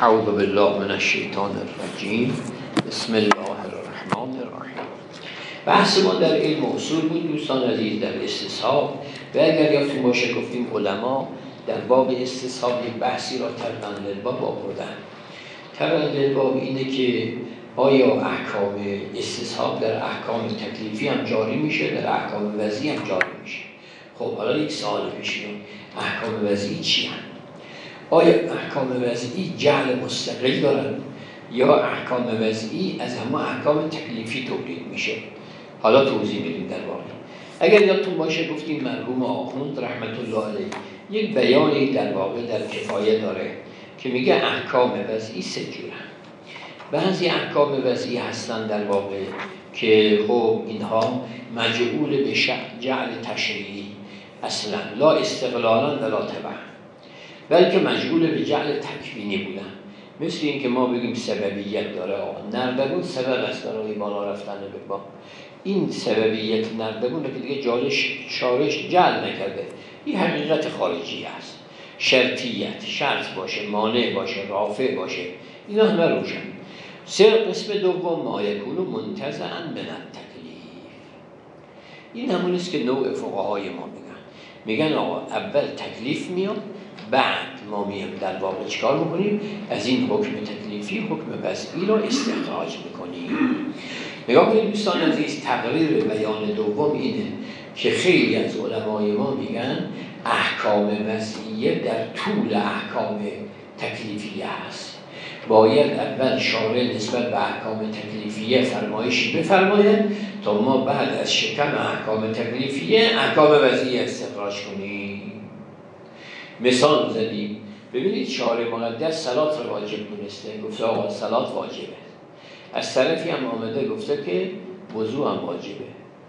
اعوذ بالله من الشیطان الرجیم. بسم الله الرحمن الرحیم. بحث ما در علم اصول بود دوستان عزیز، در استصحاب. و اگر یادتون باشه گفتیم علما در باب استصحاب یک بحثی را طبقاً للباب آوردن. طبقاً للباب اینه که آیا احکام استصحاب در احکام تکلیفی هم جاری میشه، در احکام وضعی هم جاری میشه. خب حالا یک سوال پیش میاد، احکام وضعی چی هم؟ آیا احکام وضعی جعل مستقل دارن یا احکام وضعی از همه احکام تکلیفی تولید میشه؟ حالا توضیح میدیم در واقع. اگر یادتون باشه گفتیم مرحوم آخوند رحمت الله علیه یک بیانی در واقع در کفایه داره که میگه احکام وضعی سه جورن. بعضی احکام وضعی هستن در واقع که خب اینها مجعول به جعل تشریعی اصلا، لا استقلالا ولا تبعا، بلکه مجعول به جعل تکوینی بودن. مثل این که ما بگیم سببیت داره، نردبون سبب است برای بالا رفتن به با. این سببیت نردبون که دیگه شارش جعل نکرده، این حقیقت خارجی است. شرطیت، شرط باشه، مانع باشه، رافع باشه، اینا همه روشن. قسم دوم ما یکون منتزعا من التکلیف. این همون است که نوع فقهای ما میگن آقا اول تکلیف میاد، بعد ما میام در واقع چیکار میکنیم؟ از این حکم تکلیفی حکم وضعی رو استخراج میکنیم. نگاه کنید دوستان عزیز، تقریر بیان دوم اینه که خیلی از علمای ما میگن احکام وضعیه در طول احکام تکلیفیه هست. باید اول شارع نسبت به احکام تکلیفیه فرمایشی بفرماید تا ما بعد از شکم احکام تکلیفیه احکام وضعی استخراج کنیم. مثال زدیم، ببینید شارع مقدس صلات رو واجب دونسته، گفته آقا صلات واجبه. از طرفی هم آمده گفته که وضو هم واجبه.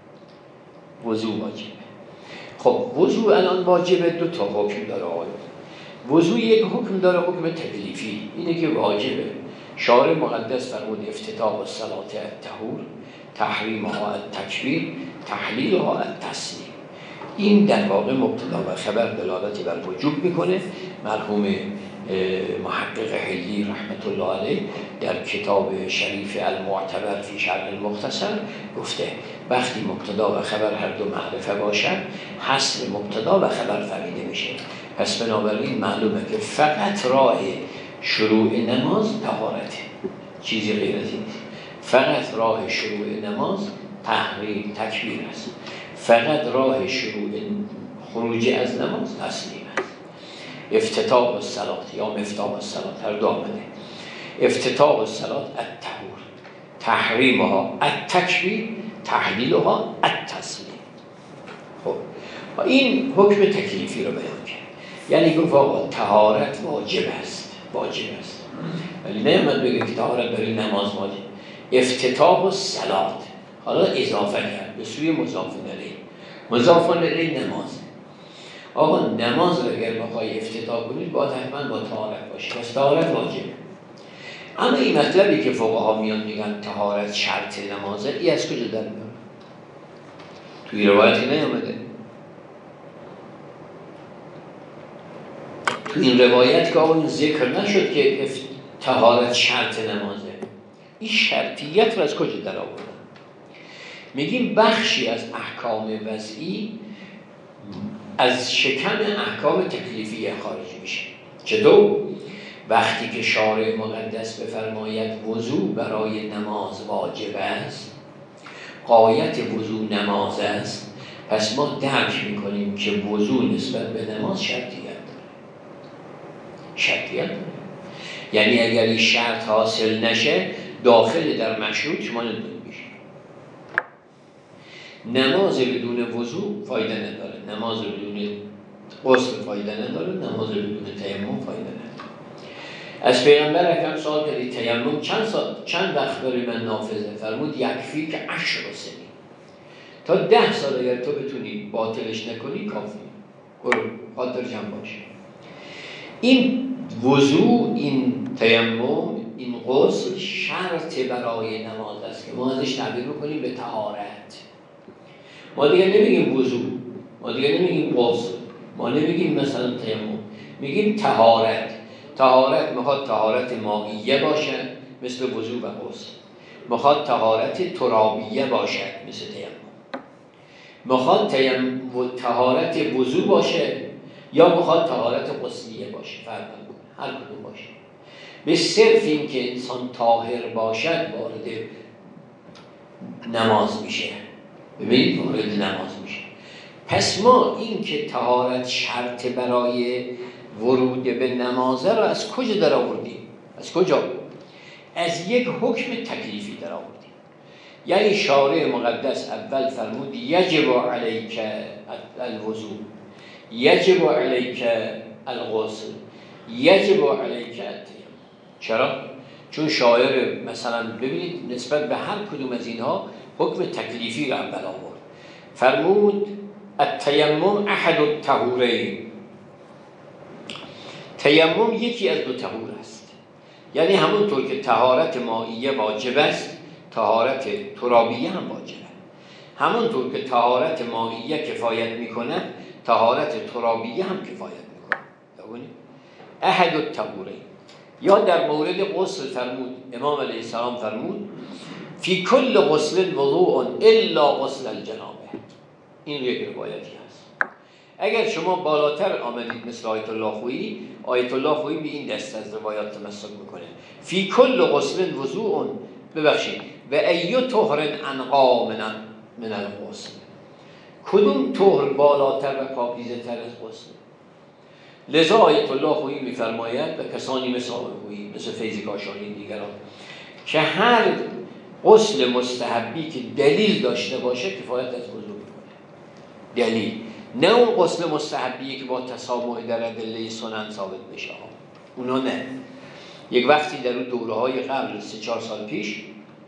وضو واجبه. خب وضو الان واجبه، دو تا حکم داره آقا. وضو یک حکم داره، حکم تکلیفی، اینه که واجبه. شارع مقدس فرمود افتتاح الصلات الطهور، تحریمها التکبیر، تحلیلها التسلیم. این در واقع مبتدا و خبر دلالتی بر وجوب میکنه. مرحوم محقق حلی رحمت الله علیه در کتاب شریف المعتبر فی شرح المختصر گفته وقتی مبتدا و خبر هر دو معرفه باشد حصر مبتدا و خبر فهمیده میشه. پس بنابراین معلومه که فقط راه شروع نماز طهارته، چیزی غیر از این نیست. فقط راه شروع نماز تحریم تکبیر است. فقط راه شروع خروج از نماز تسلیم است. افتتاح الصلات یا مفتاح الصلات هر دو آمده. افتتاح الصلات الطهور، تحریمها التکبیر، تحلیلها التسلیم. خب این حکم تکلیفی رو بیان کرد. یعنی گفت آقا طهارت واجب است، واجب است. ولی نه من بگم که طهارت برای نماز واجب. افتتاح الصلات حالا اضافه کرد به سوی مضاف الیه. مضاف الیه نماز. آقا نماز رو اگر بخوای افتتاح کنید باید حتما با طهارت باشه. پس طهارت واجبه. اما این مطلبی که فقها میان میگن طهارت شرط نمازه، این از کجا در میاد؟ توی روایتی نیامده. تو این روایت که آقا ذکر نشد که طهارت شرط نمازه. این شرطیت رو از کجا در آوردن؟ میگیم بخشی از احکام وضعی از شکم احکام تکلیفی خارج میشه. چطور؟ وقتی که شارع مقدس بفرماید وضو برای نماز واجب است، غایت وضو نماز است، پس ما درک میکنیم که وضو نسبت به نماز شرطیت داره. شرطیت داره. یعنی اگر این شرط حاصل نشه داخل در مشروط شما نمیدونید میشه. نماز بدون وضو فایده نداره، نماز بدون غسل فایده نداره، نماز بدون تیمم فایده نداره. از پیغمبر اکرم سوال کردید تیمم چند وقت برای من نافذه؟ فرمود یکفی که 10 سنین، تا 10 سال اگر تو بتونی باطلش نکنی کافی. خاطر جمع باشه. این وضو، این تیمم، این غسل شرط برای نماز است که ما ازش تعبیر میکنیم به طهارت. ما دیگه نمیگیم وضو، ما دیگه نمیگیم غسل، ما نمیگیم مثلا تیمم، میگیم طهارت. طهارت میخواد طهارت مائیه باشد مثل وضو و غسل، میخواد طهارت ترابیه باشد مثل تیمم، میخواد طهارت وضو باشه یا میخواد طهارت غسلیه باشه، فرق نمیکنه، هر کدوم باشه. به صرف این که انسان طاهر باشد وارد نماز میشه. ببینید وارد نماز میشه. پس ما این که طهارت شرط برای ورود به نماز رو از کجا در آوردیم؟ از کجا؟ از یک حکم تکلیفی در آوردیم. یعنی شارع مقدس اول فرمود یجب علیک الوضو، یجب علیک الغسل، یجب علیک التیمم. چرا؟ چون شاعر مثلا ببینید نسبت به هر کدوم از اینها حکم تکلیفی رو اول آورد. فرمود التیمم احد الطهورین، تیمم یکی از دو طهور است. یعنی همونطور که طهارت مائیه واجب است، طهارت ترابیه هم واجبه. همونطور که طهارت مائیه کفایت میکنه، طهارت ترابیه هم کفایت میکنه. احد الطهورین. یا در مورد غسل فرمود، امام علیه السلام فرمود فی کل غسل وضوء الا غسل الجنابه. این یک روایتی هست. اگر شما بالاتر آمدید مثل آیت الله خویی، آیت الله خویی به این دست از روایات تمسک میکنه. فی کل غسل وضوء، ببخشید، و ای طهر انقا من الغسل. کدوم طهر بالاتر و پاکیزه تر از غسل؟ لذا آیت الله خویی میفرماید و کسانی مثل خویی مثل فیض کاشانی دیگران که هر غسل مستحبی که دلیل داشته باشه کفایت از وضو میکنه. دلیل، نه اون غسل مستحبی که با تسامح در ادله سنن ثابت بشه، اونا نه. یک وقتی در اون دوره‌های قبل 3-4 سال پیش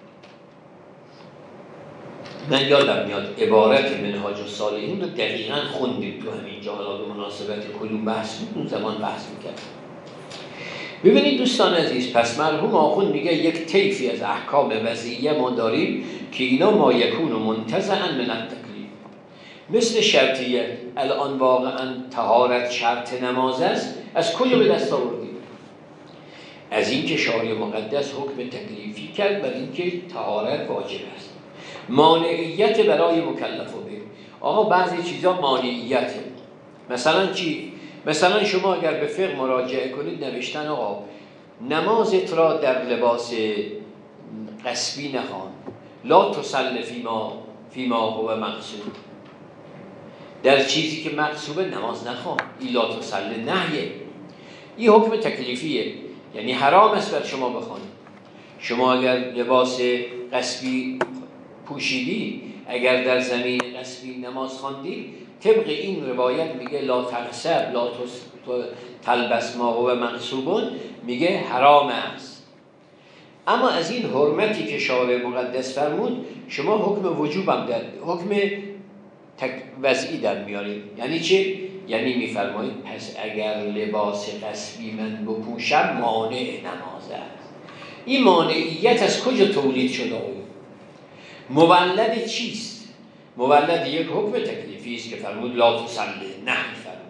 من یادم میاد عبارت منهاج الصالحین رو دقیقاً خوندیم تو همین جا، حالا به مناسبت کدوم بحث بود اون زمان بحث میکرد. ببینید دوستان عزیز، پس مرحوم آخوند میگه یک طیفی از احکام وضعیه ما داریم که اینا ما یکون و منتزعا من التکلیف، مثل شرطیت. الان واقعا طهارت شرط نماز است، از کجا به دست آوردیم؟ از این که شارع مقدس حکم تکلیفی کرد بر این که طهارت واجب است. مانعیت برای مکلف و بیر. آقا بعضی چیزا مانعیته. مثلا چی؟ مثلا شما اگر به فقه مراجعه کنید نوشتن آقا نمازت را در لباس قصبی نخوان، لا تصل فیما هو مقصود، در چیزی که مقصوبه نماز نخوان، این لا تصل نهیه. این حکم تکلیفیه، یعنی حرام است بر شما بخوانید. شما اگر لباس قصبی پوشیدی، اگر در زمین قصبی نماز خواندی، طبق این روایت میگه لا تغصب لا تلبس ما هو مغصوبون، میگه حرام است. اما از این حرمتی که شارع مقدس فرمود شما حکم وجوبم در حکم وضعی در میارید. یعنی چی؟ یعنی میفرمایید پس اگر لباس قصبی من بپوشم مانع نماز است. این مانعیت از کجا تولید شده؟ مولد چیست؟ مولد یک حکم تکلیفی است که فرمود لا تصلی، نه فرمود.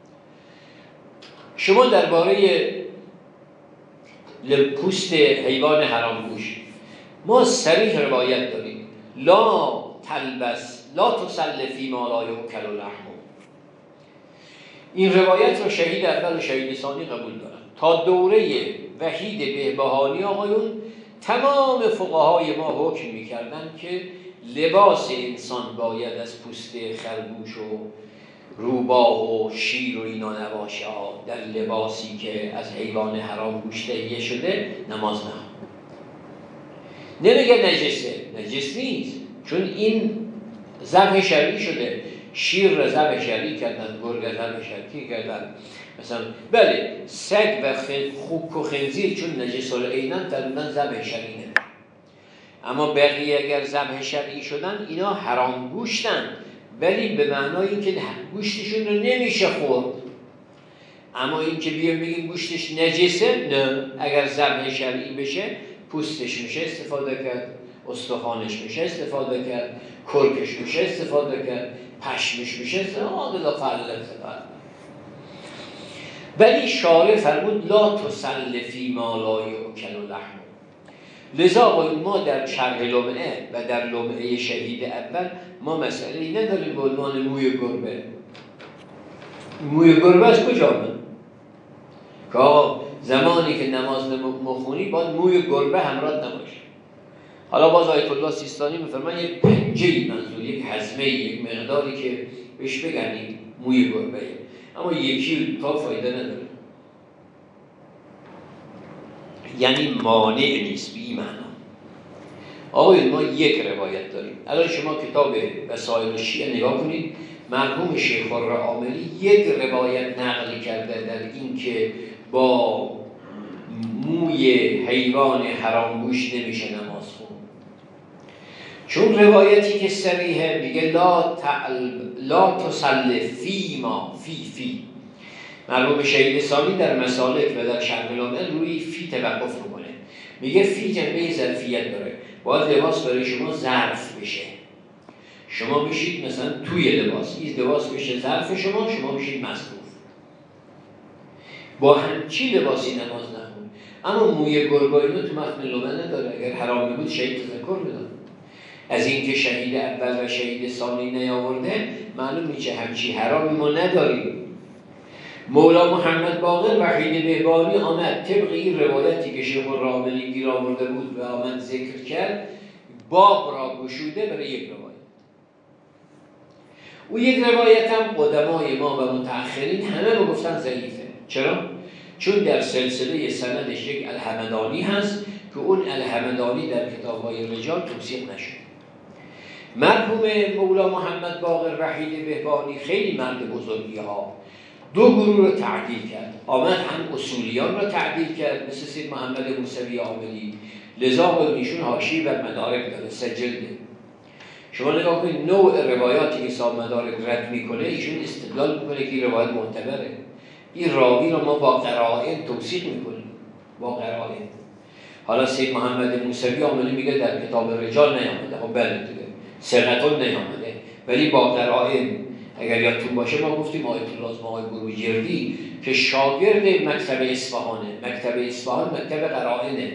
شما درباره پوست حیوان حرامگوش ما صریح روایت داریم لا تلبس لا تصلی فی ما لا یؤکل لحمه. این روایت رو شهید اول و شهید ثانی قبول دارن. تا دوره وحید بهبهانی آقایون تمام فقهای ما حکم میکردن که لباس انسان باید از پوست خرگوش و روباه و شیر و اینا نباشه. در لباسی که از حیوان حرام گوش تهیه شده نماز نخوان. نمیگه نجسه، نجس نیست، چون این ذبح شرعی شده. شیر را ذبح شرعی کردن، گرگ را ذبح شرعی کردن، مثلا بله سگ و خوک و خنزیر چون نجس العینن فرمودن ذبح شرعی نمیشه. اما بقیه اگر ذبح شرعی شدن اینا حرام گوشتن، ولی به معنای اینکه گوشتشون رو نمیشه خورد. اما این که بیان بگیم گوشتش نجسه، نه. اگر ذبح شرعی بشه پوستش میشه استفاده کرد، استخوانش میشه استفاده کرد، کرکش میشه استفاده کرد، پشمش میشه استفاده کرد. ولی شارع فرمود لا تسل فی ما لا یؤکل لحمه. لذا ما در شرح لمعه و در لمعه شهید اول ما مسئله‌ای نداریم به عنوان موی گربه. موی گربه از کجا آمد؟ که آقا زمانی که نماز مخونی باید موی گربه همراه نباشه. حالا باز آیت الله سیستانی میفرماید یک پنجه‌ای، منظور یک حزمه، یک مقداری که بهش بگنیم موی گربه، اما یکی تا فایده نداره، یعنی مانع نیست بی معنا. آقای ما یک روایت داریم. الان شما کتاب وسائل شیعه نگاه کنید، مرحوم شیخ الرعاملی یک روایت نقل کرده در این که با موی حیوان حرام گوش نمیشه نماز خون. چون روایتی که صریحه میگه لا تسل فی ما فی. مرحوم شهید ثانی در مسالک و در شرح لمعه روی فی توقف میکنه، میگه فی جنبه ظرفیت داره، باید لباس برای شما ظرف بشه. شما بشید مثلا توی لباس، این لباس بشه ظرف شما بشید مصروف. با همچی لباسی نماز نخون. اما موی گربه اینو تو متن لمعه نداره. اگر حرامی بود شهید تذکر میداد. از اینکه شهید اول و شهید ثانی نیاورده معلوم میشه همچی حرامی ما نداریم. مولا محمد باقر وحید بهبانی آمد طبق این روایتی که شیخ الرعاملی گیر آورده بود و آمد ذکر کرد، باب را گشوده برای یک روایت. او یک روایت هم قدمای ما و متأخرین همه رو گفتن ضعیفه. چرا؟ چون در سلسله سندش یک الحمدانی هست که اون الحمدانی در کتاب‌های رجال توصیف نشد. مرحوم مولا محمد باقر وحید بهبانی خیلی مرد بزرگی ها، دو گروه رو تعدیل کرد. آمد هم اصولیان رو تعدیل کرد مثل سید محمد موسوی عاملی، لذا ایشون حاشیه بر مدارک داره، سجلده. شما نگاه کنید نوع روایاتی که صاحب مدارک رد میکنه، ایشون استدلال میکنه که این روایت معتبره. این راوی رو ما با قرائن توصیف میکنیم، با قرائن. حالا سید محمد موسوی عاملی میگه در کتاب رجال نیامده، خب بله دیگه ثقتون نیامده، ولی با قرائن. اگر یادتون باشه ما گفتیم آیت الله آقای بروجردی که شاگرد مکتب اصفهانه. مکتب اصفهان مکتب قرائنه.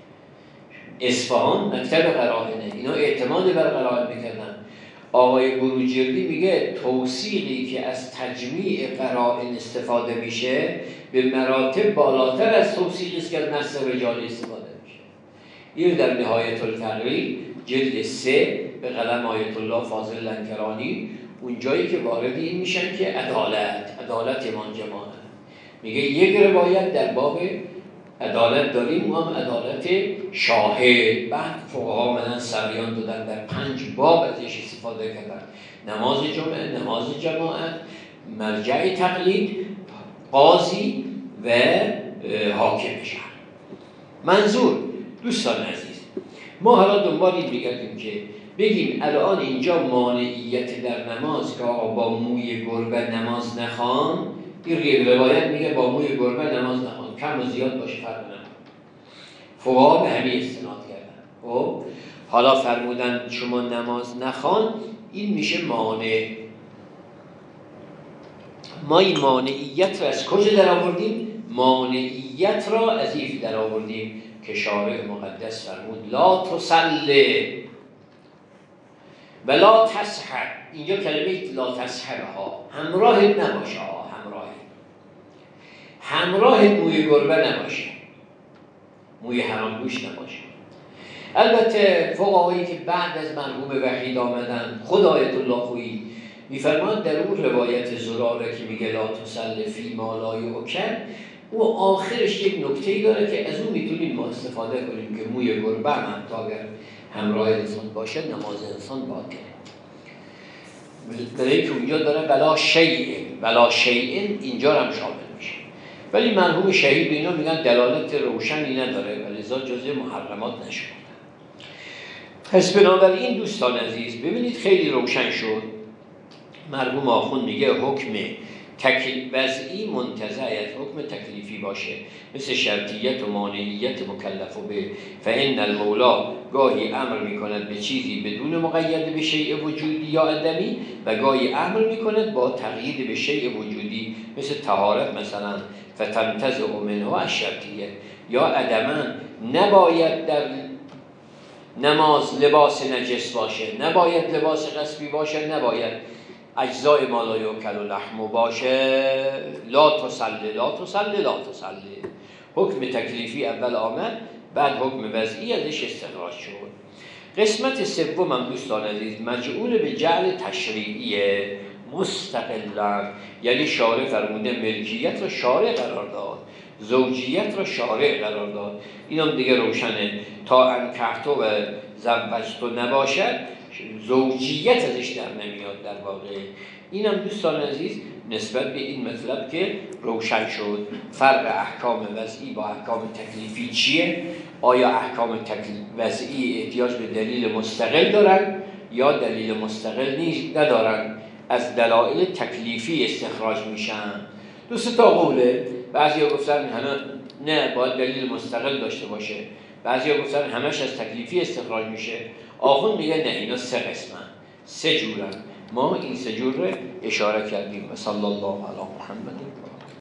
اصفهان مکتب قرائنه. اینا اعتماد بر قرائن میکردن. آقای بروجردی میگه توثیقی که از تجمیع قرائن استفاده میشه به مراتب بالاتر از توثیقی است که از نص رجال استفاده میشه. این در نهایت التقریر جلد 3 به قلم آیت الله فاضل لنکرانی، اون جایی که وارد این میشن که عدالت ایمان جماعت، میگه یک روایت در باب عدالت داریم، هم عدالت شاهد. بعد فقها آمدن سریان دادن در 5 باب ازش استفاده کردن: نماز جمعه، نماز جماعت، مرجع تقلید، قاضی و حاکم شهر. منظور دوستان عزیز، ما حالا دنبال این میگردیم که بگیم الان اینجا مانعیت در نماز که با موی گربه نماز نخوان. این روایت میگه با موی گربه نماز نخوان، کم و زیاد باشه فرق نکنه. فقها به همین استناد کردن. خب حالا فرمودن شما نماز نخوان، این میشه مانع. ما این مانعیت را از کجا در آوردیم؟ مانعیت را از این در آوردیم که شارع مقدس فرمود لا تسله ولا تسحر. اینجا کلمه لا تسحر ها همراه نباشه، همراه موی گربه نباشه، موی حرام گوش نباشه. البته فقهایی که بعد از مرحوم وحید آمدن، خود آیت الله خویی میفرماند در اون روایت زراره که میگه لا تسل فی ما لا یؤکل، او آخرش یک نکته‌ای داره که از اون میتونیم ما استفاده کنیم که موی گربه هم تا اگر همراه انسان باشه نماز انسان باطله. برای که اونجا داره بلا شیء اینجا هم شامل میشه. ولی مرحوم شهید اینا میگن دلالت روشنی نداره و لذا جزء محرمات نشده. پس بنابراین دوستان عزیز ببینید خیلی روشن شد. مرحوم آخوند میگه حکم وضعی منتزع از حکم تکلیفی باشه، مثل شرطیت و مانعیت مکلف به فإن المولا گاهی امر میکند به چیزی بدون مقید به شیء وجودی یا عدمی و گاهی امر میکند با تقیید به شیء وجودی، مثل طهارت مثلا فتنتزع منه الشرطیه، یا عدما نباید در نماز لباس نجس باشه، نباید لباس غصبی باشه، نباید اجزای ما لا یؤکل لحم باشه. لا تصلی لا تصلی لا تصلی. حکم تکلیفی اول آمد، بعد حکم وضعی ازش استخراج شد. قسمت سوم هم دوستان عزیز مجعول به جعل تشریعیه مستقلا، یعنی شارع فرموده ملکیت را شارع قرار داد، زوجیت را شارع قرار داد. این هم دیگه روشنه، تا انکحتو و زوجتو نباشد زوجیت ازش در نمیاد در واقع. این هم دوستان عزیز نسبت به این مطلب که روشن شد فرق احکام وضعی با احکام تکلیفی چیه. آیا احکام وضعی احتیاج به دلیل مستقل دارن یا دلیل مستقل ندارن، از دلایل تکلیفی استخراج میشن. دو سه تا قوله، بعضیا گفتن نه باید دلیل مستقل داشته باشه، بعضیا گفتن همش از تکلیفی استخراج میشه. آخوند میگه نه، اینا سه قسمن، سه جورن. ما این سه جور رو اشاره کردیم. صلی الله علی محمد.